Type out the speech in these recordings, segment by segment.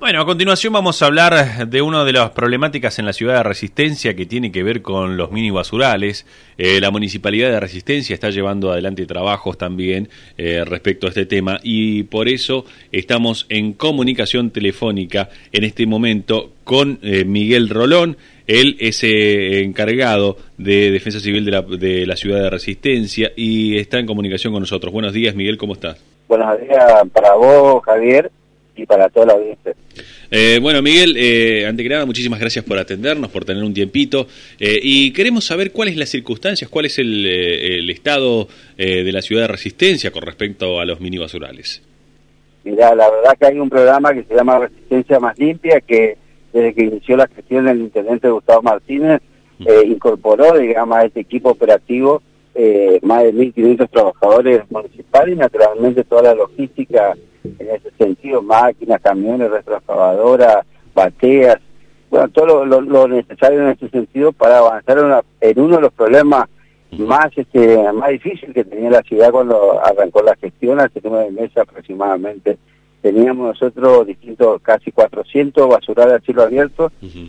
Bueno, a continuación vamos a hablar de una de las problemáticas en la ciudad de Resistencia que tiene que ver con los mini basurales. La Municipalidad de Resistencia está llevando adelante trabajos también respecto a este tema y por eso estamos en comunicación telefónica en este momento con Miguel Rolón. Él es encargado de Defensa Civil de la ciudad de Resistencia y está en comunicación con nosotros. Buenos días, Miguel, ¿cómo estás? Buenos días para vos, Javier, y para toda la audiencia. Bueno, Miguel, ante que nada, muchísimas gracias por atendernos, por tener un tiempito, y queremos saber cuáles las circunstancias, cuál es el estado de la ciudad de Resistencia con respecto a los mini basurales. Mirá, la verdad que hay un programa que se llama Resistencia Más Limpia, que desde que inició la gestión del intendente Gustavo Martínez, incorporó, digamos, a este equipo operativo más de 1.500 trabajadores municipales y naturalmente toda la logística en ese sentido, máquinas, camiones, retroexcavadoras, bateas, bueno, todo lo necesario en ese sentido para avanzar en uno de los problemas más difíciles que tenía la ciudad cuando arrancó la gestión, hace 9 meses aproximadamente. Teníamos nosotros casi 400 basurales a cielo abierto,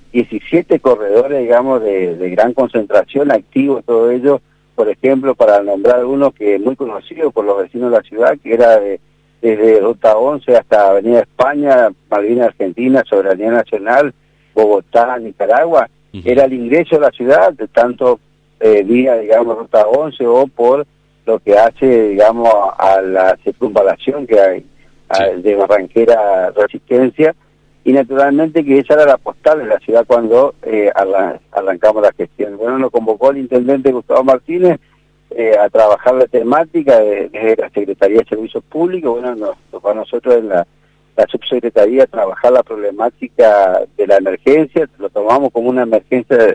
17 corredores, digamos, de gran concentración, activos, todo ello. Por ejemplo, para nombrar uno que es muy conocido por los vecinos de la ciudad, que era desde Ruta 11 hasta Avenida España, Malvinas Argentina, Soberanía Nacional, Bogotá, Nicaragua, era el ingreso a la ciudad, de tanto vía, digamos, Ruta 11 o por lo que hace, digamos, a la circunvalación que hay de Barranquera Resistencia, y naturalmente que esa era la postal de la ciudad cuando arrancamos la gestión. Bueno, nos convocó el intendente Gustavo Martínez a trabajar la temática desde la Secretaría de Servicios Públicos. Bueno, nos tocó a nosotros en la subsecretaría trabajar la problemática de la emergencia, lo tomamos como una emergencia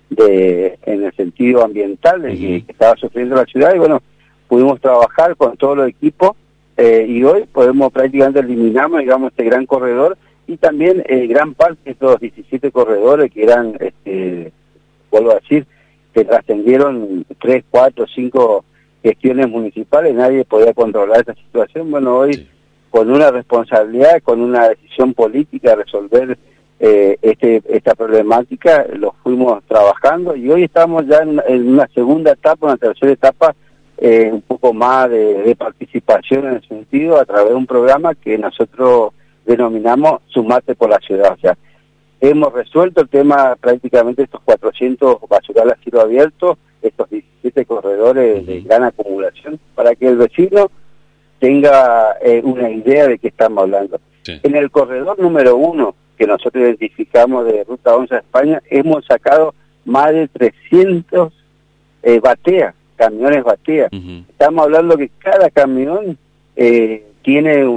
en el sentido ambiental que estaba sufriendo la ciudad, y bueno, pudimos trabajar con todos los equipos y hoy prácticamente eliminamos, digamos, este gran corredor y también gran parte de estos 17 corredores que eran, vuelvo a decir, que trascendieron 3, 4, 5 gestiones municipales, nadie podía controlar esta situación. Bueno, hoy con una responsabilidad, con una decisión política de resolver esta problemática, lo fuimos trabajando y hoy estamos ya en una segunda etapa, una tercera etapa, un poco más de participación en ese sentido a través de un programa que nosotros denominamos Sumate por la Ciudad. O sea, hemos resuelto el tema prácticamente estos 400 basurales a cielo abierto, estos 17 corredores de gran acumulación, para que el vecino tenga una idea de qué estamos hablando. Sí. En el corredor número 1, que nosotros identificamos de Ruta 11 a España, hemos sacado más de 300 bateas, camiones bateas. Estamos hablando que cada camión tiene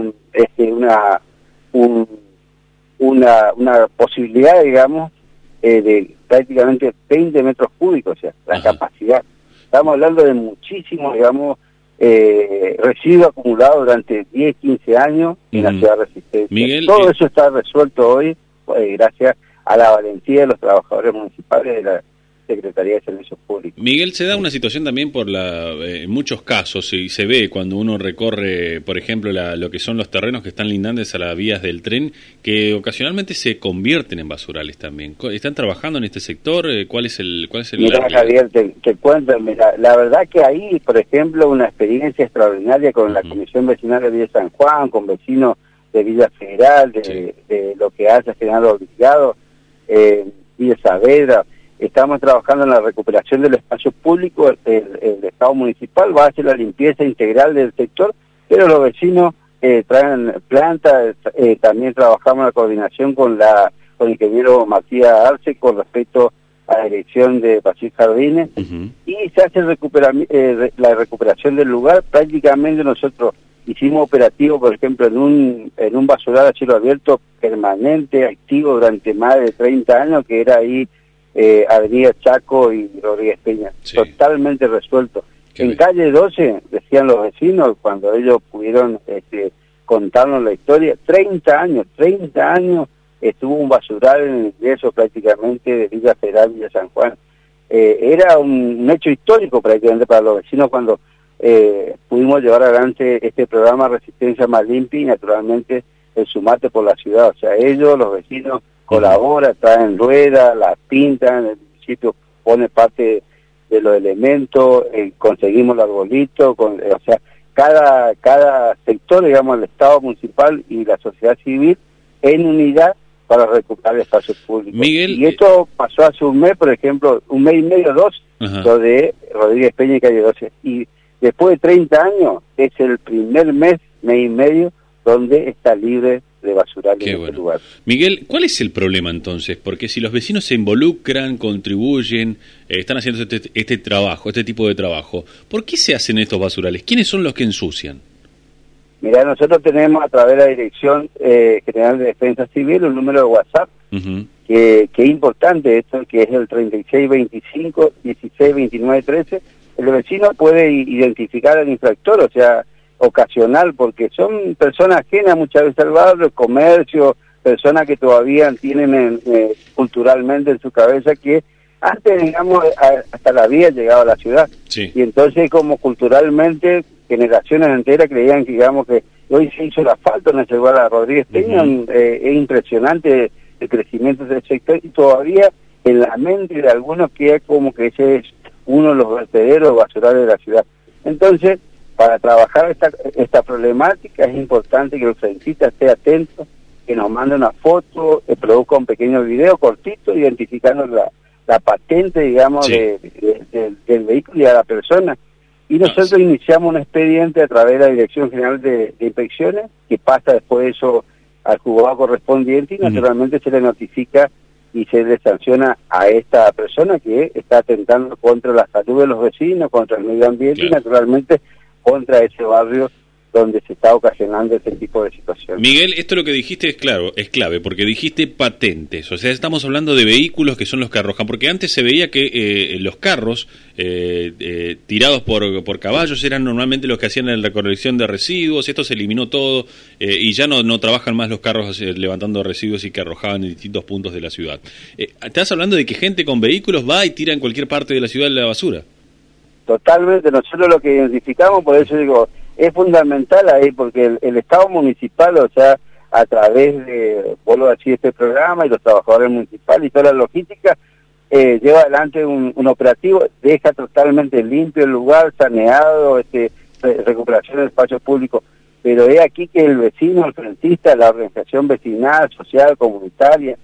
una posibilidad, digamos, de prácticamente 20 metros cúbicos, o sea, la capacidad. Estamos hablando de muchísimo, digamos, residuo acumulado durante 10, 15 años en la ciudad de Resistencia. Miguel, todo eso está resuelto hoy gracias a la valentía de los trabajadores municipales de la Secretaría de Servicios Públicos. Miguel, se da una situación también en muchos casos, y se ve cuando uno recorre, por ejemplo, lo que son los terrenos que están lindantes a las vías del tren, que ocasionalmente se convierten en basurales también. ¿Están trabajando en este sector? ¿Cuál es el Mira, Javier, te cuento, mira, la verdad que ahí, por ejemplo, una experiencia extraordinaria con la Comisión Vecinal de Villa San Juan, con vecinos de Villa Federal, de lo que hace General Obligado, Villa Saavedra. Estamos trabajando en la recuperación del espacio público, el Estado municipal va a hacer la limpieza integral del sector, pero los vecinos traen plantas, también trabajamos en la coordinación con el ingeniero Matías Arce con respecto a la dirección de Pasillos Jardines, y se hace la recuperación del lugar. Prácticamente nosotros hicimos operativo, por ejemplo, en un basural a cielo abierto permanente, activo durante más de 30 años, que era ahí Avenida Chaco y Rodríguez Peña, totalmente resuelto. En calle 12, decían los vecinos, cuando ellos pudieron contarnos la historia, 30 años estuvo un basural en el ingreso prácticamente de Villa Federal, Villa San Juan. Era un hecho histórico prácticamente para los vecinos cuando pudimos llevar adelante este programa Resistencia Más Limpia, y naturalmente el Sumate por la ciudad. O sea, ellos, los vecinos, colaboran, traen ruedas, las pintan, el municipio pone parte de los elementos, conseguimos el arbolito, o sea, cada sector, digamos, el Estado municipal y la sociedad civil en unidad para recuperar espacios públicos. Miguel, y esto pasó hace un mes, por ejemplo, un mes y medio, dos, lo de Rodríguez Peña y Calle 12. Y después de 30 años, es el primer mes y medio, donde está libre de basural en este lugar. Miguel, ¿cuál es el problema entonces? Porque si los vecinos se involucran, contribuyen, están haciendo este trabajo, este tipo de trabajo, ¿por qué se hacen estos basurales? ¿Quiénes son los que ensucian? Mirá, nosotros tenemos a través de la Dirección General de Defensa Civil un número de WhatsApp que es importante, esto que es el 3625 1629 13. El vecino puede identificar al infractor, o sea, ocasional, porque son personas ajenas muchas veces al barrio, comercio, personas que todavía tienen culturalmente en su cabeza que antes, digamos, hasta la había llegado a la ciudad. Sí. Y entonces, como culturalmente, generaciones enteras creían que, digamos, que hoy se hizo el asfalto en ese lugar a Rodríguez Peña. Es impresionante el crecimiento del sector y todavía en la mente de algunos queda como que ese es uno de los vertederos basurales de la ciudad. Entonces, para trabajar esta problemática es importante que el frentista esté atento, que nos mande una foto, produzca un pequeño video cortito identificando la patente, digamos, sí, del vehículo y a la persona. Y nosotros iniciamos un expediente a través de la Dirección General de Inspecciones, que pasa después de eso al juzgado correspondiente y naturalmente se le notifica y se le sanciona a esta persona que está atentando contra la salud de los vecinos, contra el medio ambiente y naturalmente contra ese barrio donde se está ocasionando este tipo de situaciones. Miguel, esto lo que dijiste es clave, porque dijiste patentes, o sea, estamos hablando de vehículos que son los que arrojan, porque antes se veía que los carros tirados por caballos eran normalmente los que hacían la recolección de residuos, esto se eliminó todo y ya no trabajan más los carros levantando residuos y que arrojaban en distintos puntos de la ciudad. ¿Estás hablando de que gente con vehículos va y tira en cualquier parte de la ciudad la basura? Totalmente, nosotros lo que identificamos, por eso digo, es fundamental ahí, porque el Estado municipal, o sea, a través de, vuelvo a decir, este programa y los trabajadores municipales y toda la logística, lleva adelante un operativo, deja totalmente limpio el lugar, saneado, recuperación del espacio público, pero es aquí que el vecino, el frentista, la organización vecinal, social, comunitaria,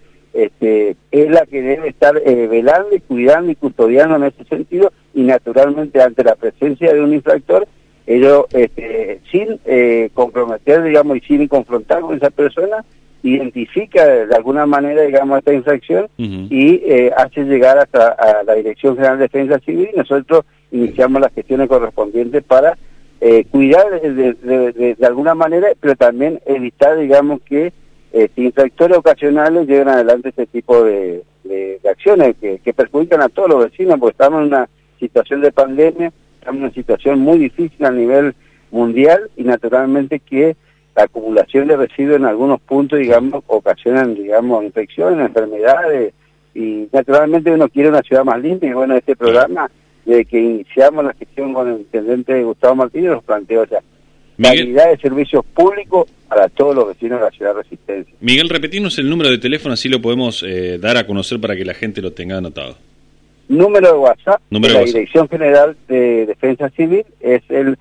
es la que debe estar velando y cuidando y custodiando en ese sentido, y naturalmente ante la presencia de un infractor, ellos sin comprometer, digamos, y sin confrontar con esa persona, identifica de alguna manera, digamos, esta infracción y hace llegar hasta a la Dirección General de Defensa Civil y nosotros iniciamos las gestiones correspondientes para cuidar de alguna manera, pero también evitar, digamos, que infractores ocasionales lleven adelante este tipo de acciones que perjudican a todos los vecinos, porque estamos en una situación de pandemia, estamos en una situación muy difícil a nivel mundial y naturalmente que la acumulación de residuos en algunos puntos, digamos, ocasionan, digamos, infecciones, enfermedades y naturalmente uno quiere una ciudad más limpia y bueno, este programa, desde que iniciamos la gestión con el intendente Gustavo Martínez, nos planteó, o sea, calidad de servicios públicos para todos los vecinos de la ciudad de Resistencia. Miguel, repetimos el número de teléfono, así lo podemos dar a conocer para que la gente lo tenga anotado. Número de WhatsApp de la Dirección General de Defensa Civil es el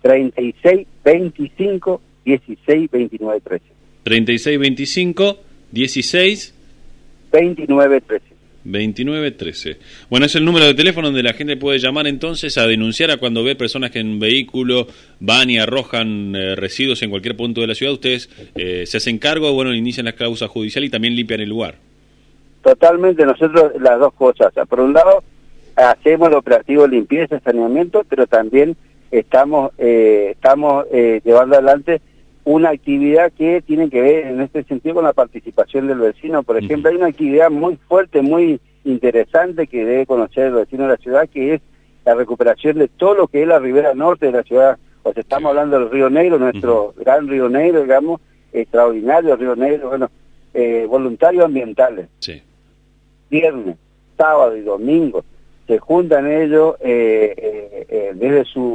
3625 1629 13. 3625 16 29 13. 2913. Bueno, es el número de teléfono donde la gente puede llamar entonces a denunciar a cuando ve personas que en un vehículo van y arrojan residuos en cualquier punto de la ciudad. Ustedes se hacen cargo, bueno, inician la causa judicial y también limpian el lugar. Totalmente, nosotros las dos cosas. O sea, por un lado, hacemos el operativo de limpieza, saneamiento, pero también estamos llevando adelante una actividad que tiene que ver en este sentido con la participación del vecino. Por ejemplo, hay una actividad muy fuerte, muy interesante que debe conocer el vecino de la ciudad, que es la recuperación de todo lo que es la ribera norte de la ciudad. O sea, estamos hablando del Río Negro, nuestro gran Río Negro, digamos, extraordinario Río Negro, bueno, voluntarios ambientales. Sí. Viernes, sábado y domingo se juntan ellos desde su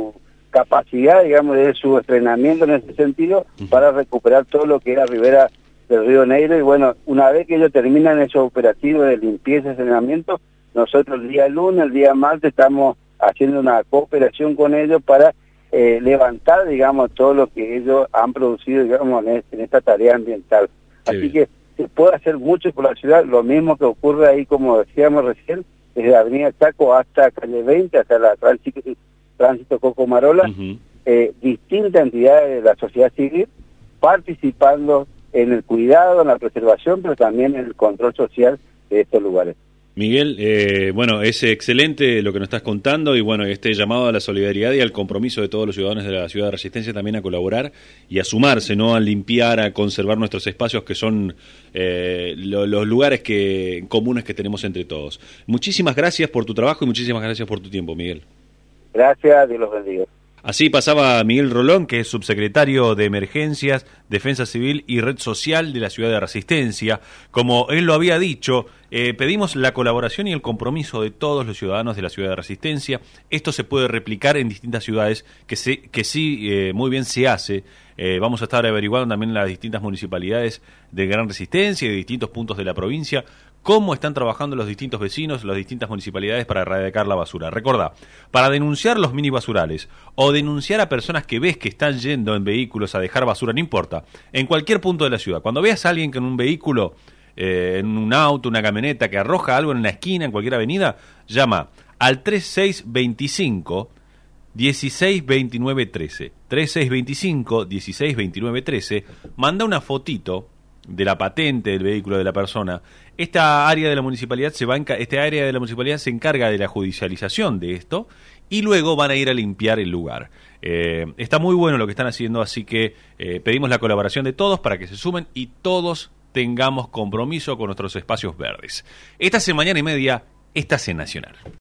capacidad, digamos, de su entrenamiento en ese sentido para recuperar todo lo que era ribera del Río Negro. Y bueno, una vez que ellos terminan esos operativos de limpieza y entrenamiento, nosotros el día lunes, el día martes estamos haciendo una cooperación con ellos para levantar, digamos, todo lo que ellos han producido, digamos, en esta tarea ambiental. Sí. Así que se puede hacer mucho por la ciudad, lo mismo que ocurre ahí, como decíamos recién, desde Avenida Chaco hasta Calle 20, hasta la tránsito Cocomarola, distintas entidades de la sociedad civil participando en el cuidado, en la preservación, pero también en el control social de estos lugares. Miguel, bueno, es excelente lo que nos estás contando y bueno, este llamado a la solidaridad y al compromiso de todos los ciudadanos de la Ciudad de Resistencia también a colaborar y a sumarse, ¿no? A limpiar, a conservar nuestros espacios que son los lugares comunes que tenemos entre todos. Muchísimas gracias por tu trabajo y muchísimas gracias por tu tiempo, Miguel. Gracias, Dios los bendiga. Así pasaba Miguel Rolón, que es subsecretario de Emergencias, Defensa Civil y Red Social de la Ciudad de Resistencia. Como él lo había dicho, pedimos la colaboración y el compromiso de todos los ciudadanos de la Ciudad de Resistencia. Esto se puede replicar en distintas ciudades, que sí, muy bien se hace. Vamos a estar averiguando también en las distintas municipalidades de Gran Resistencia y de distintos puntos de la provincia cómo están trabajando los distintos vecinos, las distintas municipalidades para erradicar la basura. Recordá, para denunciar los mini basurales o denunciar a personas que ves que están yendo en vehículos a dejar basura, no importa, en cualquier punto de la ciudad, cuando veas a alguien que en un vehículo, en un auto, una camioneta que arroja algo en una esquina, en cualquier avenida, llama al 3625 162913, 3625 162913, manda una fotito de la patente del vehículo de la persona. Esta área de la municipalidad se encarga de la judicialización de esto y luego van a ir a limpiar el lugar. Está muy bueno lo que están haciendo, así que pedimos la colaboración de todos para que se sumen y todos tengamos compromiso con nuestros espacios verdes. Esta es en Mañana y Media, estás en Nacional.